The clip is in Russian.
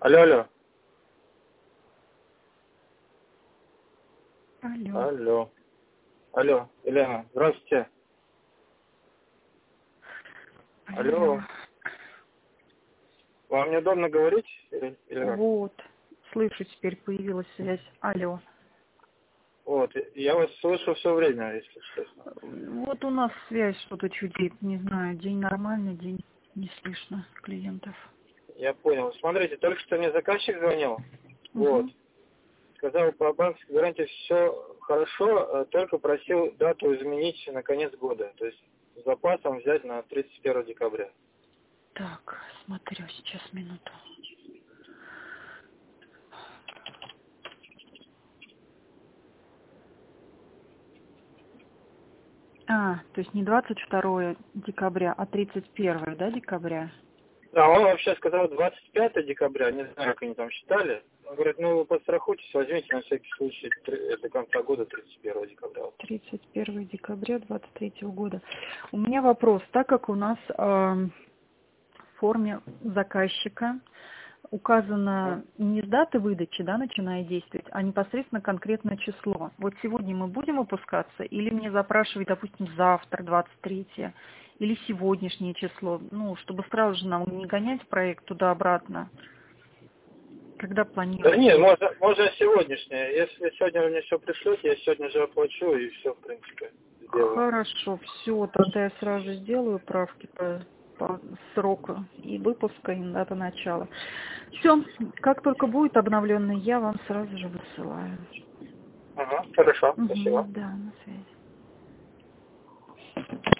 Алло, алло. Алло. Алло. Алло, Елена, здравствуйте. Алло. Вам неудобно говорить? Или как? Вот. Слышу, теперь появилась связь. Алло. Вот, я вас слышу все время, если честно. Вот у нас связь что-то чудит. Не знаю, день нормальный, день не слышно клиентов. Я понял. Смотрите, только что мне заказчик звонил. Вот. Угу. Сказал, по банковской гарантии все хорошо, только просил дату изменить на конец года. То есть с запасом взять на 31 декабря. Так, смотрю, сейчас минуту. То есть не 22 декабря, а 31, да, декабря? Да, он вообще сказал 25 декабря, не знаю, как они там считали. Он говорит, ну вы подстрахуйтесь, возьмите на всякий случай до конца года 31 декабря. 31 декабря 23 года. У меня вопрос. Так как у нас в форме заказчика указано не с даты выдачи, да, начиная действовать, а непосредственно конкретное число. Вот сегодня мы будем выпускаться или мне запрашивать, допустим, завтра, 23, или сегодняшнее число, ну, чтобы сразу же нам не гонять проект туда-обратно. Когда Да нет, планируете? можно сегодняшнее. Если сегодня вы мне все пришлете, я сегодня же оплачу и все, в принципе, сделаю. Хорошо, все, тогда я сразу сделаю правки по сроку и выпуска, и дата начала. Все, как только будет обновленный, я вам сразу же высылаю. Ага, хорошо, Угу, спасибо. да, на связи.